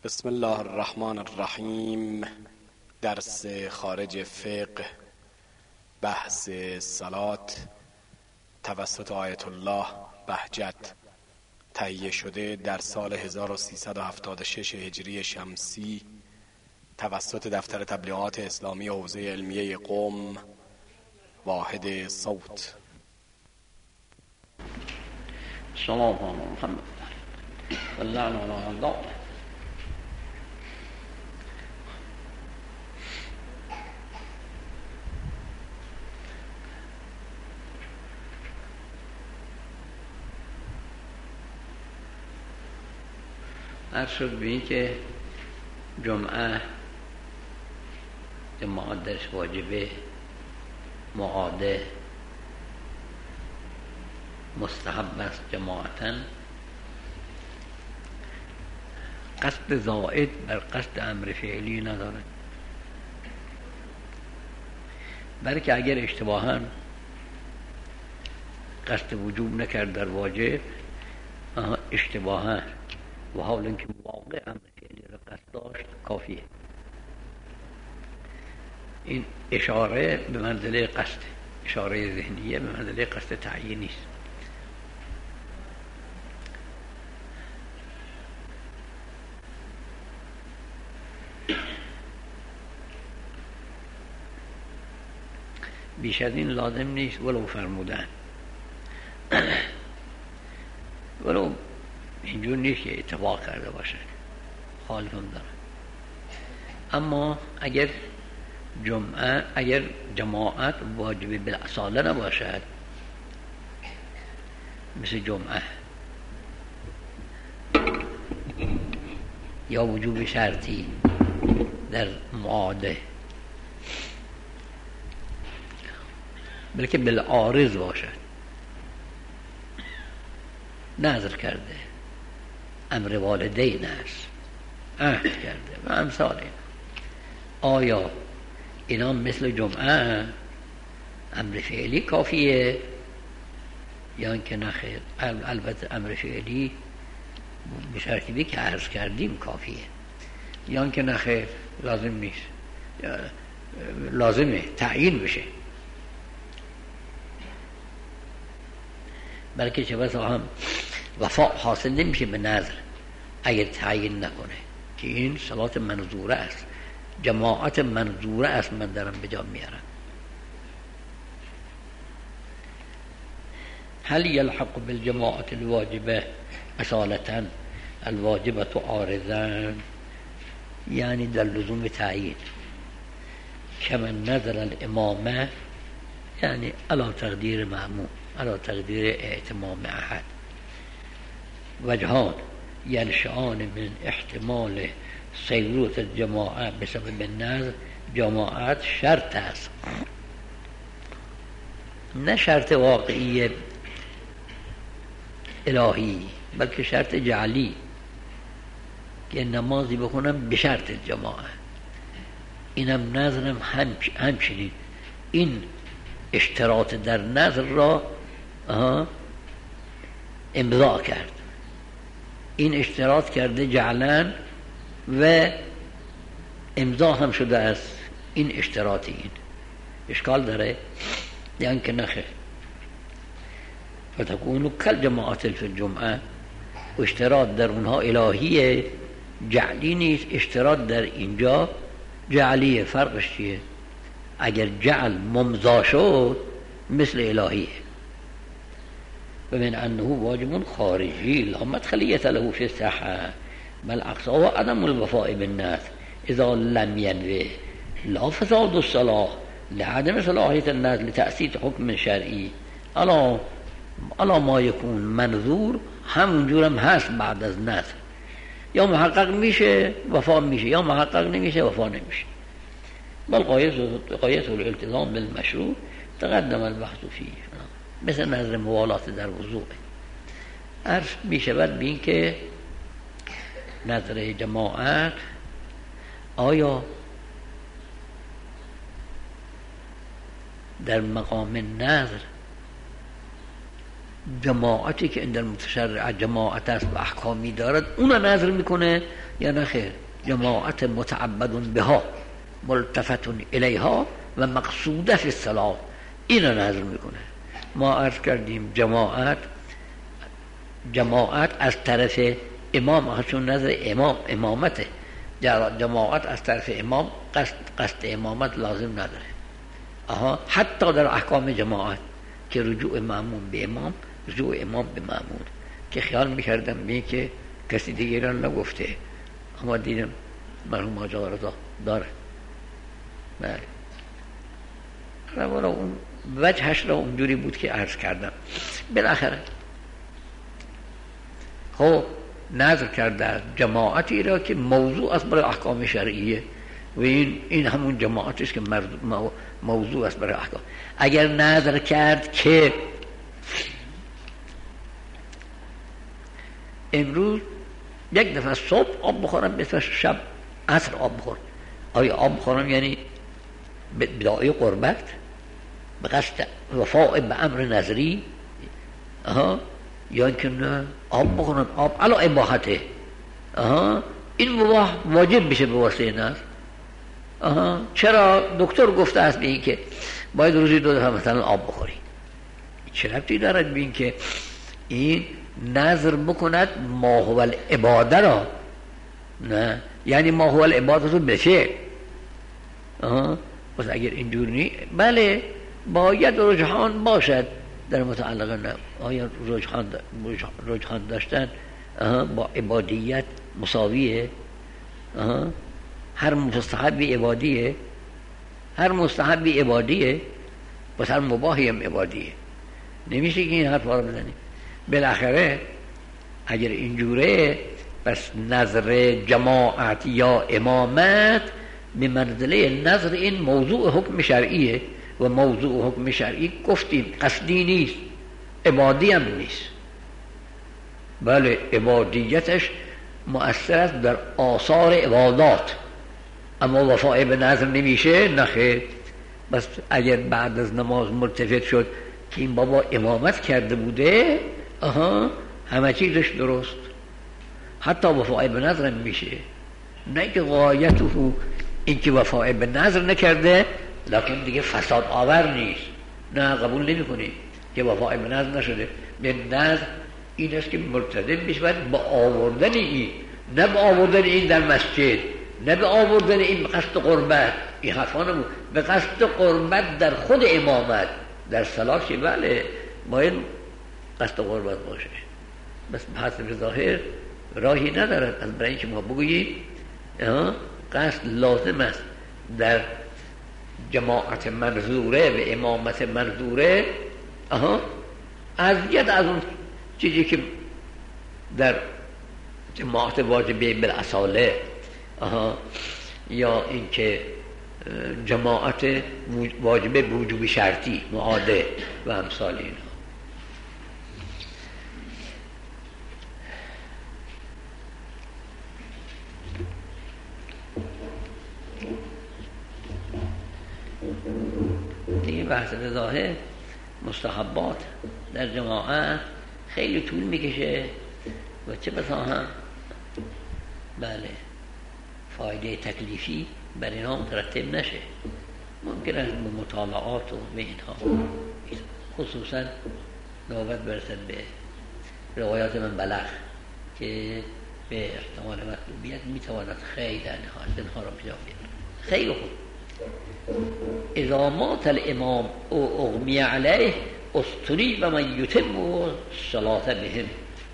بسم الله الرحمن الرحیم. درس خارج فقه، بحث صلات توسط آیت الله بهجت، تهیه شده در سال 1376 هجری شمسی توسط دفتر تبلیغات اسلامی حوزه علمیه قم، واحد صوت. سلام علی محمد و اللعن علی اعدائه. عرض شد به این که جمعه جماعت درش واجبه، معاده، مستحب است جماعتاً. قصد زائد بر قصد امر فعلی نداره، بلکه اگر اشتباهاً قصد وجوب نکرد در واجب، اشتباهاً و حال اینکه واقع امر فعلی را قصد داشت کافیه. این اشاره به منزله قصد، اشاره ذهنیه به منزله قصد تعیینی است. بیش از این لازم نیست ولو فرمودن، ولو اینجور نیست که اتفاق کرده باشه، خالفم داره. اما اگر جماعت واجب بالاصاله نباشد، مثل جمعه، یا وجوب شرطی در معاده، بلکه بالعارض باشد، نذر کرده، امر والدین است، عهد کرده و امثال این. آیا اینا مثل جمعه امر فعلی کافیه یا اینکه نخیر؟ البته امر فعلی به شرطی که عرض کردیم کافیه، یا اینکه نخیر لازم نیست، لازمه تعیین بشه، بلکه چه بسا هم وفا حاصل نمیشه به نظر اگر تعیین نکنه که این صلات منظوره است، جماعت منظوره است، من دارم به جا میارم. هل یلحق بالجماعت الواجبه اصالتا الواجبه عارضا، یعنی در لزوم تعیین، کمن نظر الامامه، یعنی علی تقدیر معموم، علی تقدیر اعتمام احد. وجهان ینشأان من احتمال سیروت الجماعه بسبب النظر. جماعت شرط است، نه شرط واقعی الهی، بلکه شرط جعلی، که نمازی بخونم به شرط جماعه، اینم نظرم همچنین. این اشتراط در نظر را امضا کرد، این اشتراط کرده جعلن و امضا هم شده است این اشتراطی. این اشکال داره یعنی که نخیر. فتکونو کل جماعت فی الجمعه، و اشتراط در اونها الهیه، جعلی نیست. اشتراط در اینجا جعلیه. فرقش چیه؟ اگر جعل ممضا شد مثل الهیه. بمن انه واجب خارجی لا مدخلیت له فی الصحه، بل اقصا عدم الوفاء بالنذر اذا لم ينوه، لا فساد الصلاه لعدم صلاحیت النذر لتأسیس حکم شرعی. الا ما یکون منظور همونجورم هست بعد از نذر، یا محقق میشه وفا میشه، یا محقق نمیشه وفا نمیشه. بل غایت الالتزام بالمشروع تقدم البحث فيه، مثل نظر موالات در وضوء. عرض میشود بین که نظر جماعت آیا در مقام نظر جماعتی که اندر متشرع جماعت است و احکامی دارد اون نظر میکنه یا نه خیر؟ جماعت متعبد بها ملتفت الیها و مقصوده فی الصلاة این نظر میکنه. ما عرض کردیم جماعت از طرف امام، چون نظر امامته، جماعت از طرف امام قصد امامت لازم نداره. حتی در احکام جماعت که رجوع مأموم به امام، رجوع امام به مأمون، که خیال میکردم می که کسی دیگه را نگفته، اما دیدم مرحوم حاج آقا رضا داره. بله، والا اون وجهش را اونجوری بود که عرض کردم. بالاخره خب نظر کرده جماعتی را که موضوع است برای احکام شرعیه و این همون جماعتی است که موضوع است برای احکام. اگر نظر کرد که امروز یک دفعه صبح آب بخورم، به شب عصر آب بخورم، آیا آب بخورم یعنی بداعی قربت به قصد وفاء به امر نظری، یا اینکه نه آب بخورم آب علا اباحته، این مباح واجب بشه به واسطه نظر. چرا دکتر گفته است به این که باید روزی 2 دفعه مثلا آب بخوری؟ چه ربطی دارد به این که این نظر بکند ما هو العباده را؟ نه، یعنی ما هو العباده رو بشه. پس اگر اینجور نی، بله باید رجحان باشد در متعلق نه. آیا رجحان داشتن با عبادیت مساویه؟ هر مستحبی عبادیه، هر مستحبی عبادیه، پس هر مباحی هم عبادیه. نمیشه که این حرفا رو بزنیم. بالاخره اگر اینجوره پس نظر جماعت یا امامت به منزله نظر این موضوع حکم شرعیه و موضوع حکم شرعی گفتیم قصدی نیست، عبادی هم نیست. بله عبادیتش مؤثر است در آثار عبادات، اما وفاء به نظر نمیشه. نخیر، بس اگر بعد از نماز ملتفت شد که این بابا امامت کرده بوده، همه چیزش درست، حتی وفاء به نظر میشه. نه که غایته این که وفاء به نظر نکرده لکن دیگه فساد آور نیست، نه قبول نمی کنیم که وفاء به نظر نشده. به نظر این است که ملتزم بشود با آوردن این، نه با آوردن این در مسجد، نه به آوردن این به قصد قربت. این حرفا نمون به قصد قربت در خود امامت در صلاح شه، بله باید قصد قربت باشه، بس به حسب ظاهر راهی ندارد از برای اینکه ما بگوییم قصد لازم است در جماعت منظوره و امامت منظوره. ازیت از اون چیزی که در جماعت واجبه بالاصاله، یا اینکه جماعت واجبه بوجوب شرطی معاده و امثال اینا. دیگه بحث به ظاهر مستحبات در جماعت خیلی طول میکشه و چه بسا هم بله فایده تکلیفی بر اینها مترتب نشه. ممکن است به مطالعات و به اینها خصوصا نوبت برسد به روایات من بلغ که به احتمال مطلوبیت میتواند خیلی اینها را پیدا بیارد. خیلی خوب. اذا مات الامام او اغمی علیه استری و من یتم و صلاة بهم.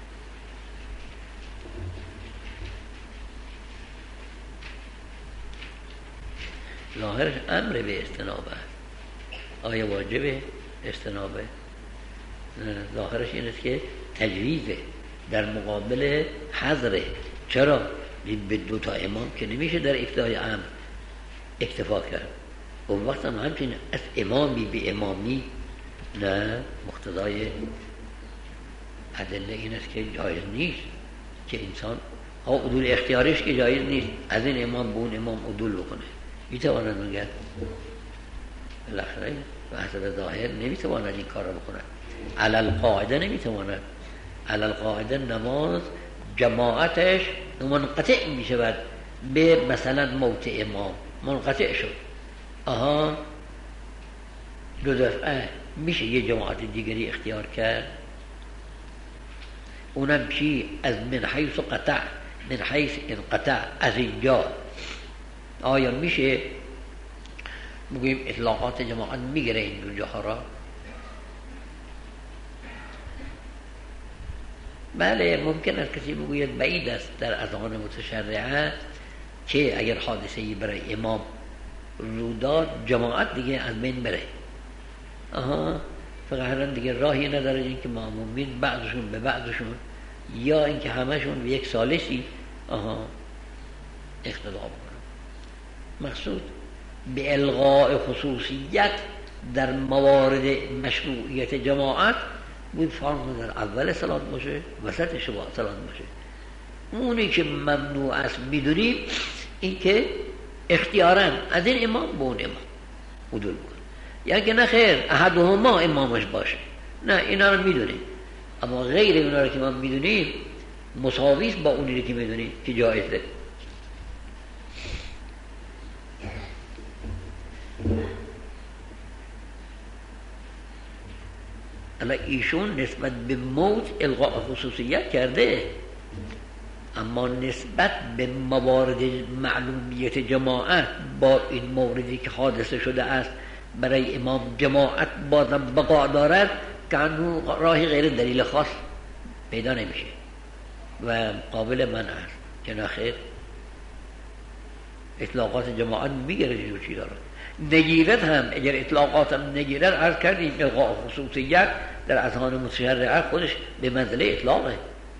ظاهرش امر به استنابه، آیا واجبه استنابه؟ ظاهرش این است که تجویزه در مقابل حظره. چرا؟ به 2 تا امام که نمیشه در ابتدای امر اکتفا کرد. اون وقت هم همچنین از امامی به امامی نه، مقتضای ادله این است که جایز نیست که انسان عدول اختیاریش که جایز نیست از این امام به اون امام عدول بکنه. میتواند مگر بالاخره به حسب ظاهر نمیتواند این کار رو بکنه. علل قاعده نمیتواند. علل قاعده نماز جماعتش منقطع میشود به مثلا موت امام، منقطع شد، دو دفعه میشه یه جماعت دیگری اختیار کرد، اونم چی؟ از من حیث قطع، من حیث انقطع، از اینجا آیا میشه بگوییم اطلاقات جماعت میگیره این دو جاها را؟ بله ممکن است کسی بگوید بعید است در اذهان متشرعه که اگر حادثه‌ای برای امام رو داد جماعت دیگه از بین بره، فقط دیگه راهی نداره این که مأمومین بعضشون به بعضشون یا اینکه همشون به یک ثالثی اقتدا بکنن. مقصود به الغاء خصوصیت در موارد مشروعیت جماعت بود فرض در اول صلات باشه، وسط صلات باشه. اونی که ممنوع است میدونیم این که اختیاراً از این امام به اون امام عدول بکن، یا که نه خیر احدهما امامش باشه، نه اینا رو میدونیم، اما غیر اینا رو که ما میدونیم مساویست با اونی رو که میدونیم که جایزه. اما ایشون نسبت به موت الغاء خصوصیت کرده، اما نسبت به موارد معلومیت جماعت با این موردی که حادثه شده است برای امام جماعت بازم بقا دارد که انو راهی غیر دلیل خاص پیدا نمیشه و قابل منع است که نخیر اطلاقات جماعت میگیره جو چی دارد. نگیرد هم اگر اطلاقات هم نگیرد عرض کردیم الغاء خصوصیت در اذهان متشرعه خودش به منزله اطلاقه.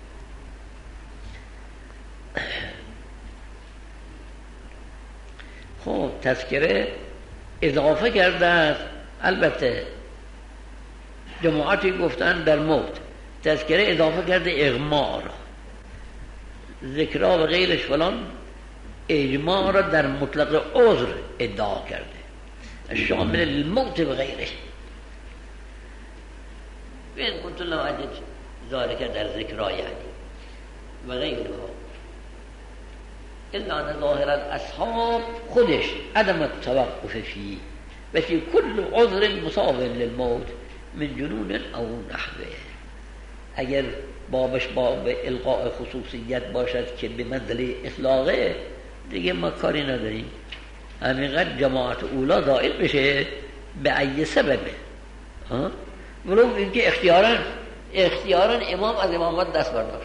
خب تذکره اضافه کرده است، البته جماعتی گفتن در موت تذکره اضافه کرده اغماء را، ذکرها و غیرش فلان، اجماع را در مطلق عذر ادعا کرده شامل الموت و غیره. بین کنت الله عجد ذالک در ذکرها یعنی و غیرها الا ان ظاهر الاصحاب خودش عدم التوقف فی و فی کل عذر مساو للموت من جنون او نحوه. اگر بابش باب القاء خصوصیت باشد که به منزله اطلاقه دیگه ما کاری نداریم، همینقدر جماعت اولا دائل بشه به ای سببه، ولو اینکه اختیاراً امام از امامت دست برداشت.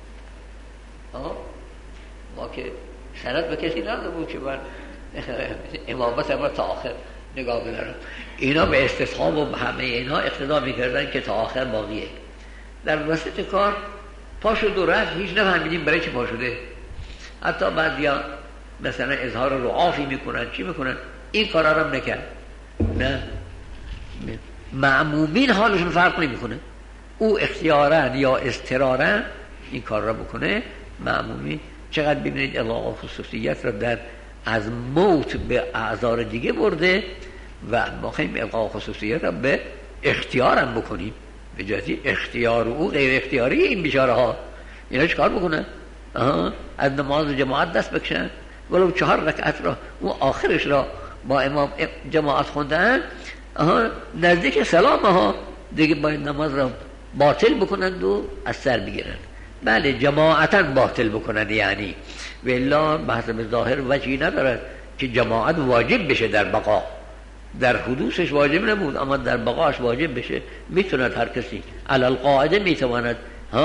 ما که سند به کسی نداده بود که من امامت هم تا آخر نگاه بدارم. اینا به استصحاب و همه اینا اقتدا میکردن که تا آخر باقیه. در وسط کار پا شد و رفت، هیچ نفهمیدیم برای چی پا شده. حتی بعضیا مثلا اظهار رعافی میکنن، چی میکنن، این کارا رو هم نکرد. نه معمومین حالشون فرق نمیکنه، او اختیاراً یا اضطراراً این کار را بکنه. معمومین چقدر ببینید الغاء خصوصیت را در از موت به اعذار دیگه برده و ما خواهیم الغاء خصوصیت را به اختیارم بکنیم، به جهتی اختیار او غیر اختیاری این بیچاره ها اینا چیکار بکنن؟ از نماز جماعت دست بکشن، ولو 4 رکعت را و آخرش را با امام جماعت خوندن، نزدیک سلام ها دیگه باید نماز را باطل بکنند و از سر بگیرند. بله جماعتا باطل بکنند، یعنی والله بحث به ظاهر وجهی ندارد که جماعت واجب بشه در بقا، در حدوثش واجب نبود اما در بقاش واجب بشه. میتوند هر کسی علی القاعده میتواند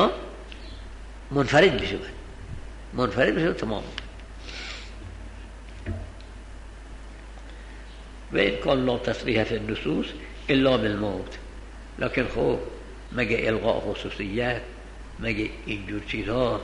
منفرد بشه تمام. و این کان لا تصریح فی النصوص الا بالموت. لکن خب مگه الغاء خصوصیت، مگه اینجور چیزها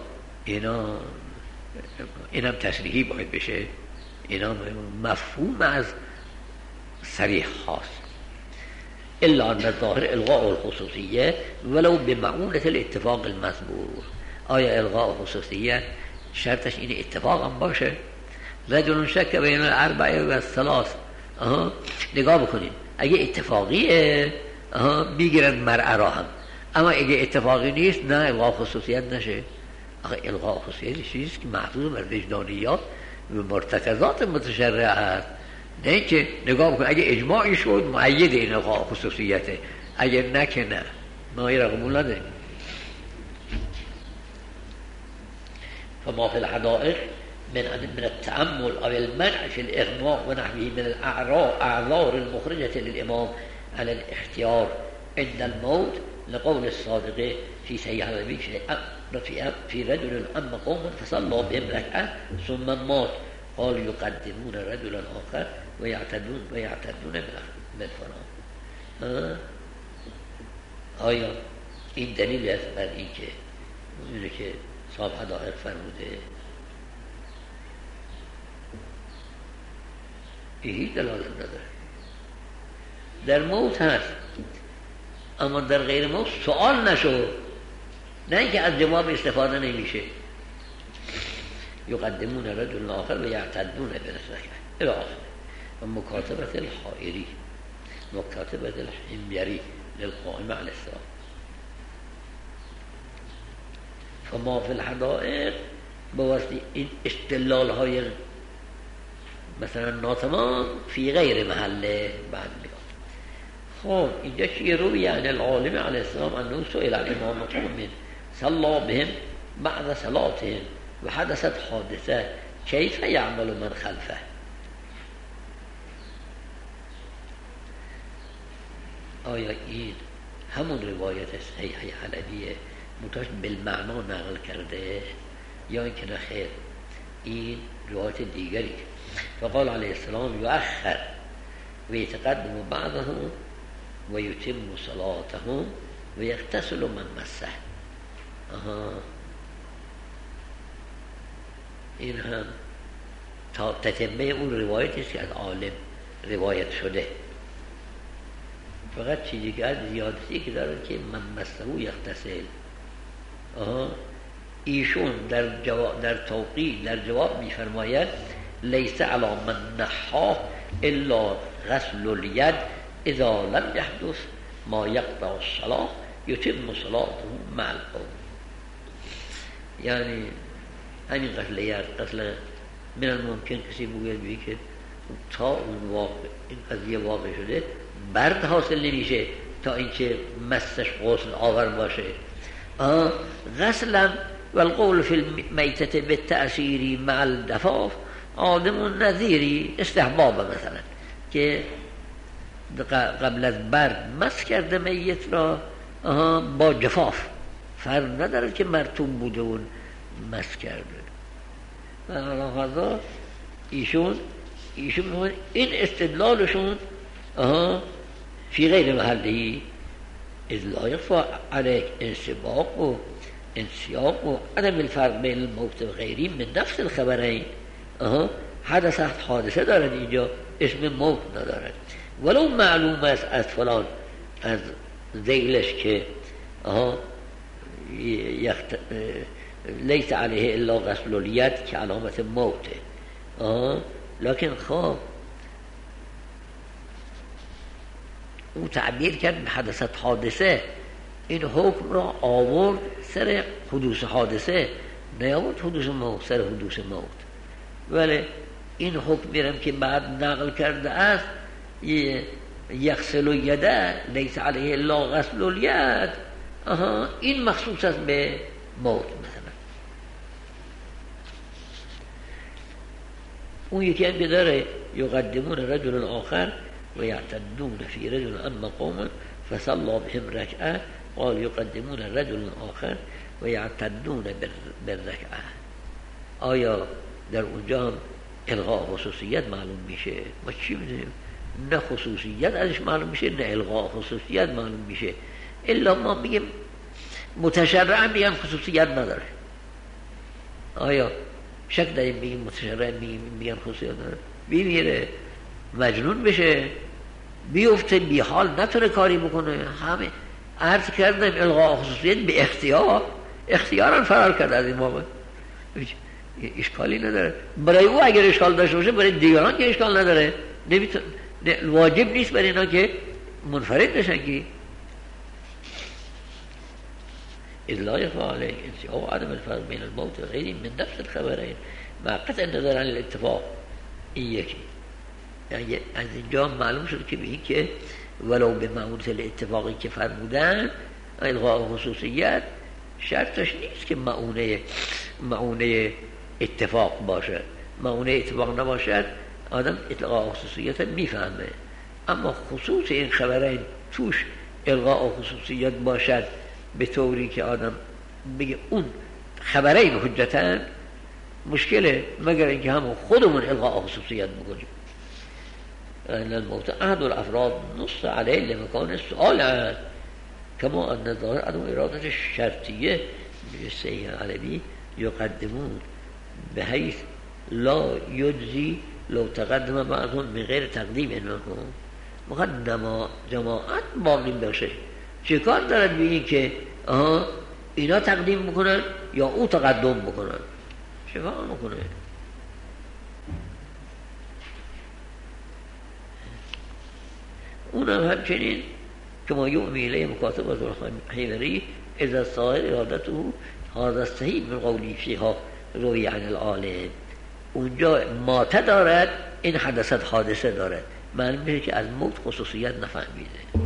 اینم تصریحی باید بشه، اینا مفهوم از صریح خاص. الا ان ظاهر الغاء الخصوصیه ولو بمعونة الاتفاق المذکور. آیا الغاء خصوصیت شرطش این اتفاق هم باشه؟ رجل شک بین الاربعه و الثلاث، نگاه بکنید اگه اتفاقیه میگیرن مرعه را هم. اما اگه اتفاقی نیست نه الغا خصوصیت نشه. آخه الغا خصوصیت چیزی که محفوظ بر وجدانیات و مرتکزات متشرع است، نه اینکه نگاه بکن اگه اجماعی شد مؤید این الغا خصوصیته، اگر نه که نه ما را قبول نده. فما في الحدائق من التأمل أو المنع في الإغماء ونحوه من الأعذار المخرجة للإمام على الاختيار عند الموت، لقول الصادق في صحيح النبي في رجل أما قوم فصلى بهم ركعة ثم مات، قال يقدمون رجلا آخر ويعتدون بالفناء. آیا این دلیل است بر این که اونه که صاحب حدائق فرموده؟ هیچ دلالت نداره. در موت هست اما در غیر موت سوال نشو، نه اینکه از جواب استفاده نمیشه. یقدمون رجل آخر و یعتدون بالرکعة الی آخر. و مکاتبت الحائری مکاتبت الحميري للقائم على الصلاة. فما في الحدائق بواسطه این استدلال های مثلا ناتمام فی غیر محله بعد میاد. خب اینجا چیه؟ روی عن العالم علیه السلام انه سئل الامام قوم صلى بهم بعد صلاتهم و حدثت حادثه کیف یعمل من خلفه. آیا این همون روایت صحیح حلبیه متوجه بالمعنا نقل کرده یا اینکه نه خیر این روایت دیگری؟ فقال علیه السلام یؤخر و یتقدم بعضهم و یتم صلاتهم و یغتسل من مسه. این هم تتمه اون روایتی است که از عالم روایت شده. فقط چیزی که از زیادتی که دارن که من مسه یغتسل. ایشون در توقیع در جواب میفرماید لیس علی من نحاه الا غسل الید اذا لم يحدث ما یقطع الصلاة یتم صلاته مع القوم. یعنی همین غسل ید، غسل من الممکن کسی بگوید که تا اون واقع این قضیه واقع شده برد حاصل نمیشه تا اینکه مسش غسل آور باشه. غسلا والقول في المیتة بالتأثیر مع الدفاف آدم نظیری استحباب، مثلا که قبل از برد مس کرده میت را با جفاف، فرق نداره که مرطوب بوده و مس کرده. و علاوه ایشون این استدلالشون فی غیر محلی اذ لا یخفی علیک انسباق و انسیاق و عدم الفرق بین الموت و غیری من نفس الخبرین. حدثت حادثه دارد اینجا، اسم موت ندارد. ولو معلوم است از فلان از ذیلش که لیس علیه الا غسل الید که علامت موته، لکن خب او تعبیر کرد به حدثت حادثه، این حکم را آورد سر حدوث حادثه، نیاورد حدوث موت سر حدوث موت. ولی این حکم میرم که بعد نقل کرده است یغسل الیده لیس علیه الا غسل الید، این مخصوص است به موت. مثلا اون یکی هم که داره یقدمون رجل آخر و یعتدون فی رجل اما قوم فصلى بهم رکعه قال یقدمون رجل آخر و یعتدون بالرکعه. آیا در اونجا هم الغاء خصوصیت معلوم میشه؟ ما چی میدونیم؟ نه خصوصیت ازش معلوم میشه نه الغاء خصوصیت معلوم میشه. الا ما میگیم متشرعا میگن خصوصیت نداره. آیا شک داریم بگیم متشرعا میگن خصوصیت نداره؟ بیمیره مجنون بشه بیفته بی حال نتونه کاری بکنه. همه عرض کردم الغاء خصوصیت به اختیارا فرار کرده از این موقع، اشکالی نداره. برای او اگر اشکال داشته باشه برای دیگران که اشکال نداره. واجب نیست برای اینا که منفرد بشن که إذ لا يخفى عليك انتفاء وعدم الفرق بين الموت وغيره من نفس الخبرين مع قطع النظر عن الاتفاق این یکی. یعنی از اینجا معلوم شد که به این که ولو به معونت الاتفاقی که فرمودن الغاء خصوصیت شرطش نیست که معونه اتفاق باشد. معونه اتفاق نباشد آدم الغاء خصوصیت میفهمه، اما خصوص این خبرین توش الغاء خصوصیت باشد به طوری که آدم بگه اون خبرین حجتن مشکله، مگر اینکه همون خودمون الغاء خصوصیت بکنیم. الموت احد الافراد نص عليه لمكان السؤال عنه كما ان الظاهر عدم اراده الشرطيه بالسيء علوي يقدمون بحيث لا يجزي لو تقدم بعضهم من غیر تقدیم منهم. مقدم جماعت باقی باشه، چیکار دارد به این که اینا تقدیم بکنن یا او تقدم بکنن؟ چیکار میکنه؟ اونم همچنین که ما یومی الیه مکاتب از الحیوری اذا الصائر ارادته هذا الصحیح من قولی فیها روی عن العالم. اونجا ماته دارد، این حدثت حادثه دارد، معلوم میشه که از موت خصوصیت نفهمیده.